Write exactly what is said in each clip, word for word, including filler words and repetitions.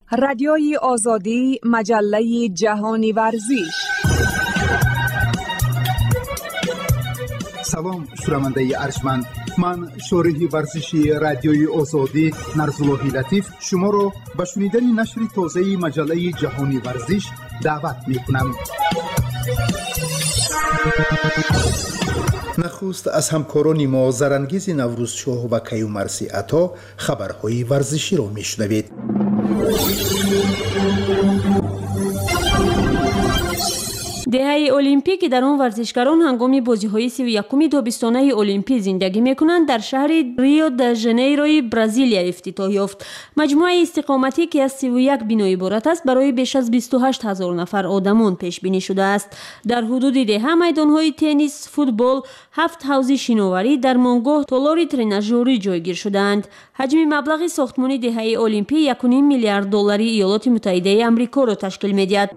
رادیوی آزادی، مجله جهانی ورزش. سلام شنونده ارجمند، من شارح ورزشی رادیوی آزادی نرزالله لطیف شما را به شنیدن نشر تازه مجله جهانی ورزش دعوت می‌کنم. نخست از همکاران ما زرانگیز نوروز شاه و کیومرثی عطا خبرهای ورزشی را میشنوید. دهه المپیک که در آن ورزشکاران هنگام بازی‌های سی و یکم تابستانه المپی زندگی می‌کنند در شهر ریو د ژانیروی برزیلیا افتتاح یافت. مجموعه استقامتی که از سی و یک بنا عبارت است برای بیش از بیست و هشت هزار نفر آدمان پیش بینی شده است. در حدود ده میدان‌های تنیس، فوتبال، هفت حوض شناوری، درمانگاه، تالار ترناژوری جایگیر شدند. حجم مبلغ ساختمان دهه المپی یک و نیم میلیارد دلاری ایالات متحده آمریکا را تشکیل می‌دهد.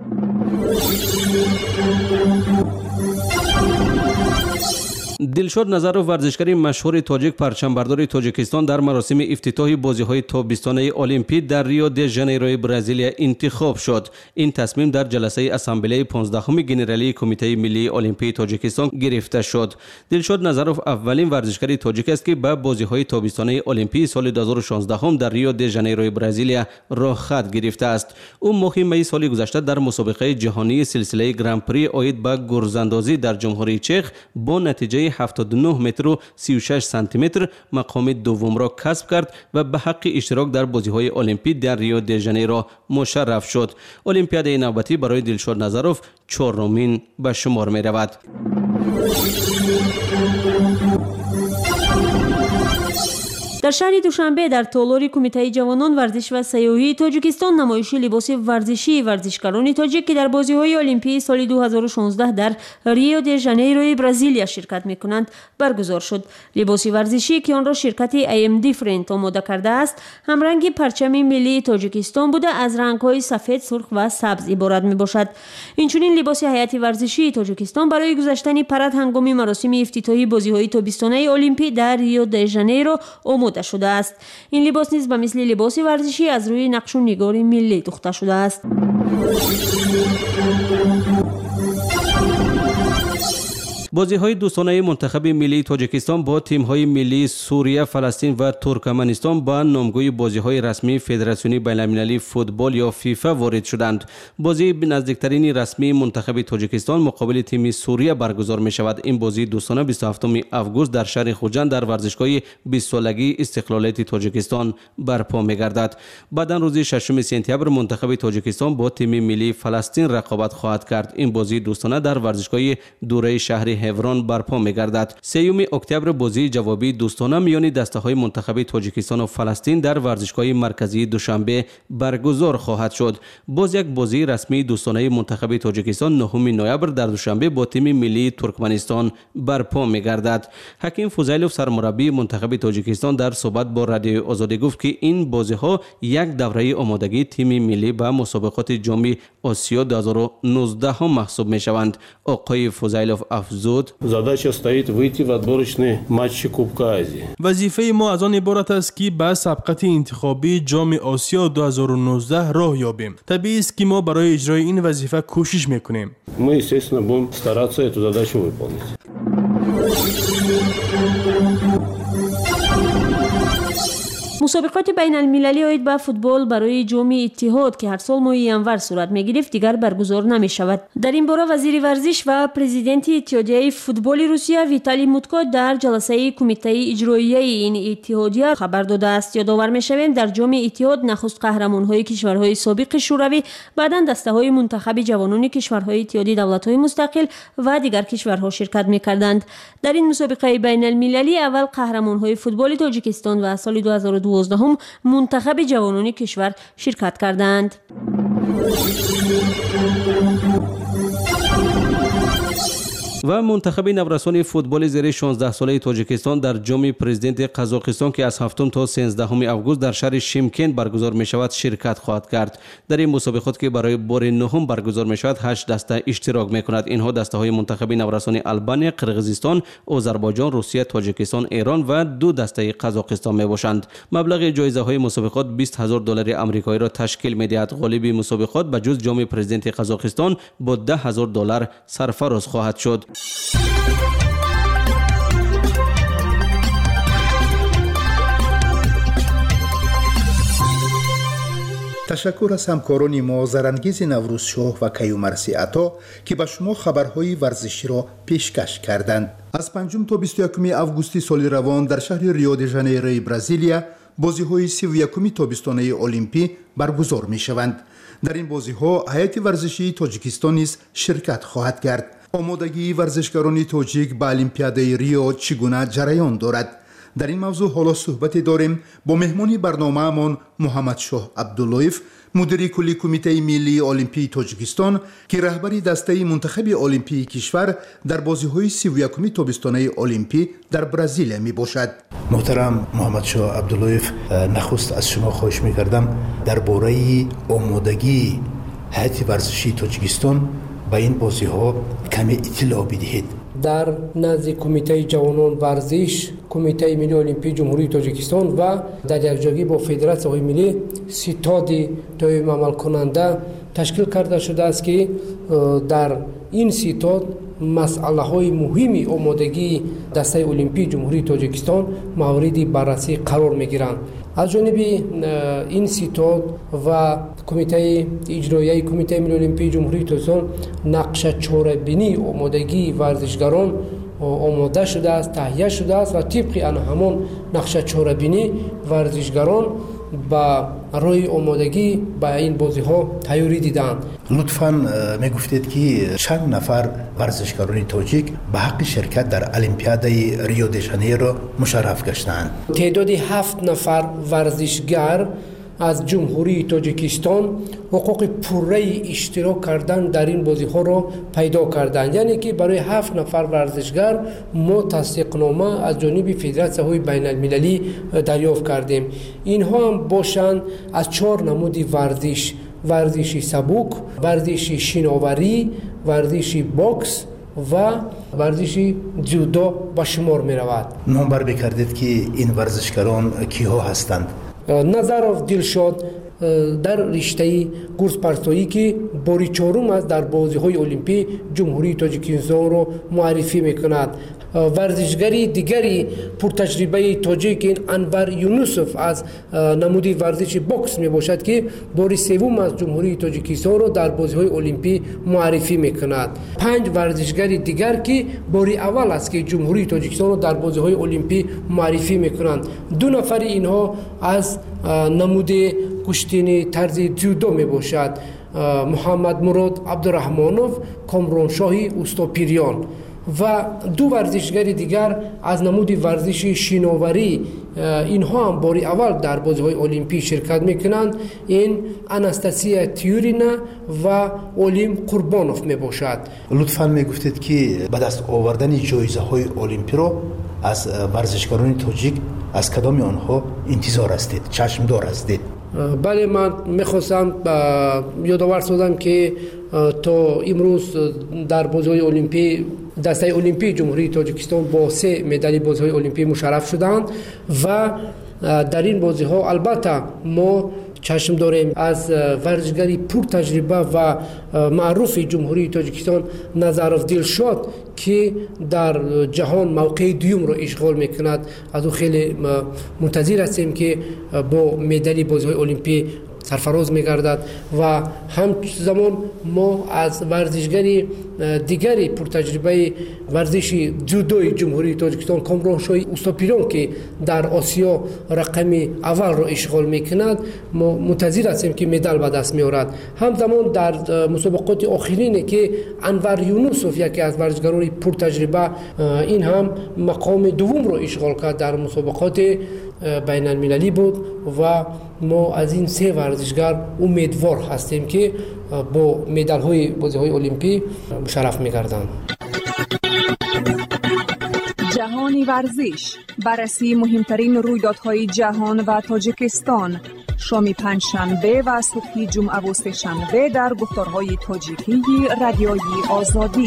دلشاد نظرов ورزشکار مشهور تاجیک پرچمبردار تاجیکستان در مراسم افتتاح بازی‌های تابستانه المپی در ریو د ژانیرو برزیلیا انتخاب شد. این تصمیم در جلسه اسامبله پانزدهم گنرالی کمیته ملی المپی تاجیکستان گرفته شد. دلشاد نظرов اولین ورزشکار تاجیک است که به بازی‌های تابستانه المپی سال دو هزار و شانزده در ریو د ژانیرو برزیلیا راه خط گرفته است. او ماه می سال گذشته در مسابقه جهانی سلسله گرند پری آید به گرزاندازی در جمهوری چک با نتیجه هفتاد و نه متر و سی و شش سانتی متر مقام دوم را کسب کرد و به حق اشتراک در بازی‌های المپی در ریو د ژانیرو مشرف شد. المپیاد نوبتی برای دلشاد نظرов چهارمین به شمار می رود. در شهر دوشنبه در تالار کمیته جوانان ورزش و سیاحی تاجیکستان نمایش لباس ورزشی ورزشکاران تاجیک که در بازی‌های المپی سال دو هزار و شانزده در ریو د ژانیرو برزیلیا شرکت می‌کنند برگزار شد. لباس ورزشی که آن را شرکت ای ام دیفرنت آماده کرده است، همرنگ پرچم ملی تاجیکستان بوده از رنگ‌های سفید، سرخ و سبز عبارت می‌باشد. اینچنین لباس هیئت ورزشی تاجیکستان برای گذاشتن پرد هنگام مراسم افتتاحی بازی‌های تابستانه المپی در ریو د ژانیرو آماده شده است. این لباس نیز به مثل لباس ورزشی از روی نقش و نگار ملی دوخته شده است. بازی‌های دوستانه منتخب ملی تاجیکستان با تیم‌های ملی سوریه، فلسطین و ترکمنستان با نامگوی بازی‌های رسمی فدراسیون بین‌المللی فوتبال یا فیفا وارد شدند. بازی نزدیکترین رسمی منتخب تاجیکستان مقابل تیم سوریه برگزار می‌شود. این بازی دوستانه بیست و هفتم آگوست در شهر خوجند در ورزشگاه بیست سالگی استقلالیت تاجیکستان برپا می‌گردد. بعداً روز ششم سپتامبر منتخب تاجیکستان با تیم ملی فلسطین رقابت خواهد کرد. این بازی دوستانه در ورزشگاه دوره شهر هفران برپا می‌گردد. سوم اکتبر بازی جوابی دوستانه میان دسته‌های منتخب تاجیکستان و فلسطین در ورزشگاه مرکزی دوشنبه برگزار خواهد شد. باز یک بازی رسمی دوستانه منتخب تاجیکستان نهم نوامبر در دوشنبه با تیم ملی ترکمنستان برپا می‌گردد. حکیم فوزیلوف سرمربی منتخب تاجیکستان در صحبت با رادیو آزادی گفت که این بازی‌ها یک دوره آمادگی تیم ملی به مسابقات جام آسیا دو هزار و نوزده هم محسوب می‌شوند. آقای فوزیلوف افزود: Задача стоит выйти в отборочные матчи Кубка Азии. وظیفه ما از آن عبارت است که به سبقت انتخابی جام آسیا دو هزار و نوزده راه یابیم. طبیعی است که ما برای اجرای این وظیفه کوشش میکنیم. Мы, естественно, будем стараться эту задачу выполнить. مسابقات بین المللی آید به فوتبال برای جام اتحاد که هر سال ماه ینور صورت میگرفت دیگر برگزار نمی شود. در این باره وزیر ورزش و پرزیدنت اتحادیه فوتبال روسیه ویتالی موتکو در جلسه کمیته اجرایی این اتحادیه خبر داده است. یادآور میشویم در جام اتحاد نخست قهرمان‌های کشورهای سابق شوروی، بعداً دسته‌های منتخب جوانان کشورهای اتحادیه دولت‌های مستقل و دیگر کشورها شرکت می‌کردند. در این مسابقه بین المللی اول قهرمان‌های فوتبال تاجیکستان و سال دو هزار و دوازده هم منتخب جوانان کشور شرکت کردند. و منتخب نورسان فوتبال زیر شانزده ساله تاجیکستان در جام پرزیدنت قزاقستان که از هفتم تا سیزدهم آگوست در شهر شیمکند برگزار می شود شرکت خواهد کرد. در این مسابقات که برای بار نهم برگزار می شود هشت دسته اشتراک می کند. اینها دسته های منتخب نورسان آلبانیا، قرقیزستان، آذربایجان، روسیه، تاجیکستان، ایران و دو دسته قزاقستان می باشند. مبلغ جایزه های مسابقات بیست هزار دلار آمریکایی را تشکیل می دهد. غالب مسابقات به جز جام پرزیدنت قزاقستان با ده هزار دلار سرفراز خواهد شد. تشکر از همکاران ما زرانگیز نوروزشاه و کیومرثی عطا که به شما خبرهای ورزشی را پیشکش کردند. از پنجم تا بیست و یکم آگوست سال روان در شهر ریو دی ژانیروی برزیلیا بازی‌های سی و یکم تابستانه المپی برگزار می‌شوند. در این بازی‌ها هیئت ورزشی تاجیکستان نیز شرکت خواهد کرد. آمادگی ورزشکاران تاجیک به المپیادای ریو چگونه جریان دارد؟ در این موضوع حالا صحبت داریم با مهمانی برنامه‌مان محمد شاه عبداللهیف، مدیر کلی کمیته ملی المپی تاجیکستان که رهبری دسته منتخب المپی کشور در بازی‌های سی و یکم تابستانه المپی در برزیل می باشد. محترم محمد شاه عبداللهیف، نخست از شما خواهش می‌کردم درباره آمادگی هیئت ورزشی تاجیکستان به این بازی‌ها کمی اطلاع بدهید. در نزد کمیته جوانان ورزش، کمیته ملی المپی جمهوری تاجیکستان و در یکجایی با فدراسیون ملی ستاد دائم عمل کننده تشکیل کرده شده است که در این ستاد مسئله های مهمی آمادگی دسته المپی جمهوری تاجیکستان مورد بررسی قرار می گیرند. از جانب این ستاد و کمیته اجرایی کمیته ملی المپی جمهوری تاجیکستان نقشه چاره‌بینی آمادگی ورزشکاران آماده شده است، تهیه شده است و طبق آن همان نقشه چاره‌بینی ورزشکاران با روی آمادگی با این بازی ها تیاری دیدند. لطفاً می گفتید که چند نفر ورزشکاران تاجیک به حق شرکت در المپیادای ریو دی ژانیرو مشرف گشتند؟ تعداد هفت نفر ورزشگر از جمهوری تاجیکستان حقوق پوره اشتراک کردن در این بازی ها را پیدا کردند. یعنی که برای هفت نفر ورزشگر ما تصدیقنامه از جانب فدراسیون های بین المللی دریافت کردیم. اینها هم باشند از چهار نمود ورزش: ورزش سبک، ورزش شناوری، ورزش باکس و ورزش جودو به شمار می رود. نام بر بکردید که این ورزشکاران کیها هستند؟ نظرов دلشاد در رشته گرز پرتایی که باری چهارم است در بازی‌های المپی جمهوری تاجیکستان را معرفی می‌کند. ورزشگری دیگری پرتجربه تاجیک انور یونوسف از نمود ورزش باکس میباشد که باری سوم از جمهوری تاجیکستان را در بازی‌های المپی معرفی می‌کند. پنج ورزشگر دیگر که باری اول است که جمهوری تاجیکستان را در بازی‌های المپی معرفی می‌کنند. دو نفر اینها از نمود کشتین طرز جودو می باشد: محمد مراد عبدالرحمانوف، کامران شاهی اوستاپیریان. و دو ورزشگر دیگر از نمود ورزش شناوری، اینها هم باری اول در بازی‌های المپی شرکت میکنند. این اناستاسیا تیورینا و اولیم قربانوف می باشد. لطفاً می گفتید که بعد از آوردن جایزه های المپی را از ورزشکاران تاجیک از کدام آنها انتظار هستید، چشم دار هستید؟ بله، من میخواستم یادآور سازم که تا امروز در بازی‌های المپی دسته المپی جمهوری تاجیکستان با سه مدال بازی‌های المپی مشرف شدند و در این بازی‌ها البته ما چشم داریم از ورزشگری پر تجربه و معروف جمهوری تاجیکستان نظرov دلشاد که در جهان موقع دوم را اشغال میکند. از او خیلی منتظر هستیم که با مدال بازی‌های المپی سرفراز می‌گردد و همزمان ما از ورزشگری دیگری پرتجربه ورزش جودوی جمهوری تاجیکستان کامران شاهی اوستاپیریان که در آسیا رقم اول را اشغال میکند ما منتظر هستیم که مدال به دست میارد. همزمان در مسابقات آخرین که انور یونوسف یکی از ورزشکاران پرتجربه این هم مقام دوم را اشغال کرد در مسابقات بین المللی بود و ما از این سه ورزشگر امیدوار هستیم که با مدال های بازی های المپی مشرف می‌گردند. جهانی ورزش، بررسی مهمترین رویدادهای جهان و تاجیکستان، شام پنجشنبه و صبح جمعه و سه‌شنبه در گفتارهای تاجیکی رادیوی آزادی.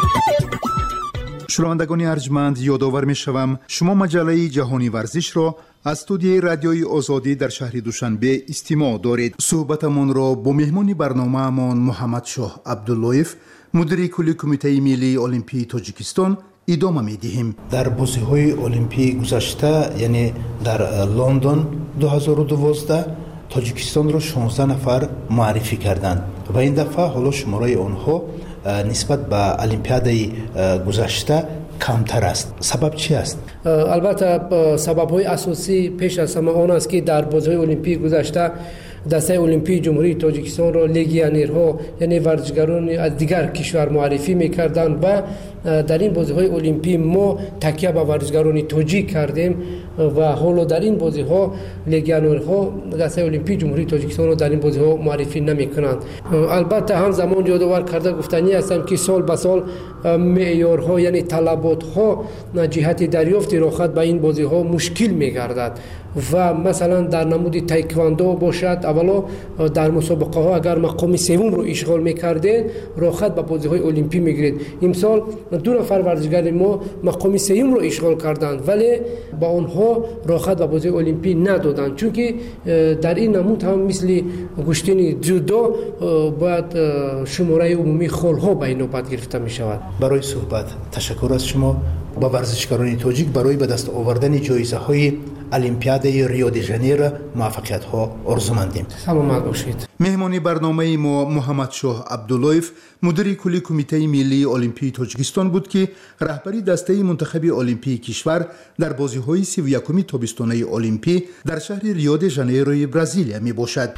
شنوندگان ارجمند، یادآور می‌شوم شما مجله جهانی ورزش را از استودیوی رادیوی آزادی در شهر دوشنبه استماع دارید. صحبتمان را با مهمان برنامه‌مان محمد شاه عبداللهیف، مدیر کلی کمیته ملی المپی تاجیکستان ادامه می‌دهیم. در بازی‌های المپی گذشته، یعنی در لندن دو هزار و دوازده، تاجیکستان را شانزده نفر معرفی کردند و این دفعه حالا شماره آنها نسبت به المپیادی گذشته کمتر است. سبب چی است؟ البته سبب‌های اساسی پیش از همه آن است که در بازی‌های المپی گذشته دسته المپی جمهوری تاجیکستان را لگیونرها یعنی ورزشکاران از دیگر کشور معرفی می‌کردند و در این بازی‌های المپی ما تکیه به ورزشکاران تاجیک کردیم و حالا در این بازی‌ها لگیونرها دسته المپی جمهوری تاجیکستان را در این بازی‌ها معرفی نمی‌کنند. البته همزمان یادآور کرده گفتنی هستم که سال به سال معیارها یعنی طلبات‌ها جهت دریافت راحت به این بازی‌ها مشکل می‌گردد و مثلا در نمود تایکواندو باشد، اولا در مسابقه ها اگر مقام سوم رو اشغال میکردید راحت به بازی‌های المپی میگیرید. امسال دو نفر ورزشکار ما مقام سوم رو اشغال کردند ولی با آنها راحت به بازی المپی ندادند، چون که در این نمود هم مثل گشتین جودو باید شماره عمومی خالها به این نوبت گرفته می شود. برای صحبت تشکر از شما. با ورزشکاران تاجیک برای به دست آوردن جایزه های المپیادی ریو دی ژانیرو موفقیت ها آرزومندیم. سلامت باشید. مهمان برنامه ما محمد شاه عبداللهیف، مدیر کلی کمیته ملی المپی تاجیکستان بود که رهبری دسته منتخب المپی کشور در بازی‌های سی و یکم تابستانه المپی در شهر ریو دی ژانیرو برزیلیا می باشد.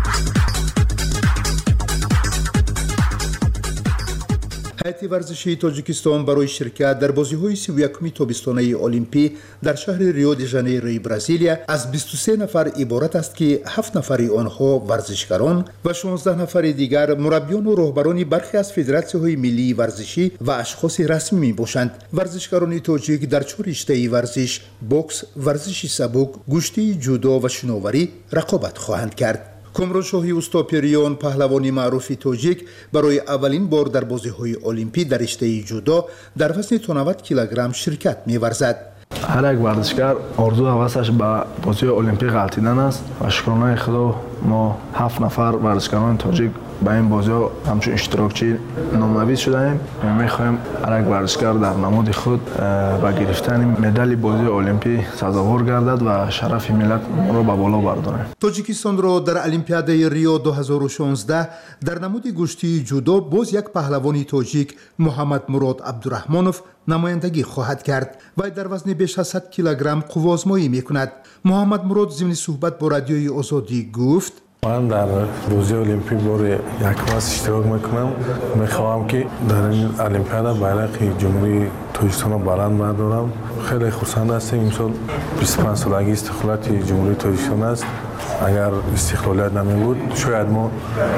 هیئت ورزشی تاجیکستان برای شرکت در بازی‌های سی و یکم تابستانه المپی در شهر ریو دی ژانیرو برزیلیا از بیست و سه نفر عبارت است که هفت نفر آنها ورزشکاران و شانزده نفر دیگر مربیان و رهبران برخی از فدراسی‌های ملی ورزشی و اشخاص رسمی می‌باشند. ورزشکاران تاجیک در چهار رشته ورزش، بوکس، ورزش سبک، گشتی جودو و شناوری رقابت خواهند کرد. کامران شاهی استاپیریان، پهلوانی معروف تاجیک، برای اولین بار در بازی‌های المپی در رشته جودو در وزن نود کیلوگرم شرکت می‌ورزد. هر یک ورزشکار آرزو و هوسش به بازی المپی غلطیدن است و شکرانه خدا ما هفت نفر ورزشکاران تاجیک با این بازی‌ها همچون اشتراکچی نام‌نویس شدیم. می‌خوایم هر یک ورزشکار در نماد خود با گرفتن مدال بازی المپی سزاوار گردد و شرف ملت را به بالا بردارد. تاجیکستان را در المپیاد ریو دو هزار و شانزده در نماد گشتی جودو باز یک پهلوانی تاجیک محمد مراد عبدالرحمانوف نمایندگی خواهد کرد و در وزن بیش از صد کیلوگرم قوازمایی می‌کند. محمد مراد ضمن صحبت با رادیوی آزادی گفت: من در بازی المپی بار یک بار اشتراک میکنم. میخواهم که در این المپیاد بیرق جمهوری تاجیکستان را بلند بردارم. خیلی خرسند هستیم. امسال بیست و پنج سالگی استقلال جمهوری تاجیکستان است. اگر استقلالیت نمی بود شاید ما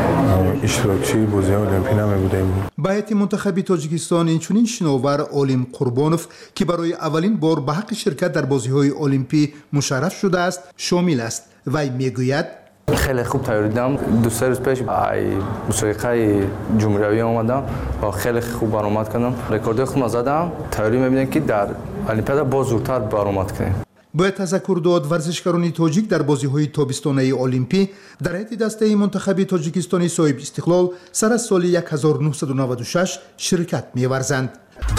اشتراکچی بازی المپی نمی بودیم. به هیئت منتخب تاجیکستان اینچنین شناور عالم قربانوف که برای اولین بار به حق شرکت در بازی‌های المپی مشرف شده است شامل است. وی میگوید: خیلی خوب تیاری دادم. دو سه روز پیش ای مسابقه جمهوری آمدم و خیلی خوب برآمد کردم. رکورد خودم زدم. تیاری می‌بینم که در المپیاد باز زودتر برآمد کنم. باید تذکر داد ورزشکاران تاجیک در بازی‌های تابستانه المپی در هیئت دسته منتخب تاجیکستانی صاحب استقلال سر از سال هزار و نهصد و نود و شش شرکت می‌ورزند.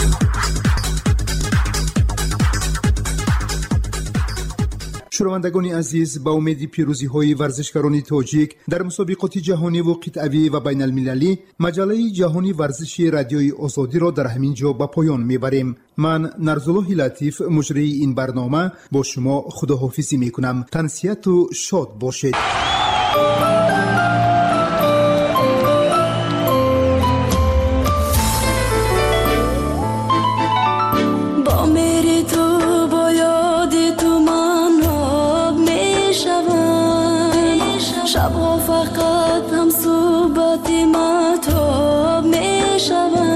شنوندگان عزیز، با امید پیروزی های ورزشکاران تاجیک در مسابقات جهانی و قطعی و بین المللی، مجله جهانی ورزشی رادیوی آزادی را در همین جا به پایان میبریم. من نرزالله لطیف مجری این برنامه با شما خداحافظی میکنم. تنسیت و شاد باشید. شبها فقط هم صحبت مطاب می شود.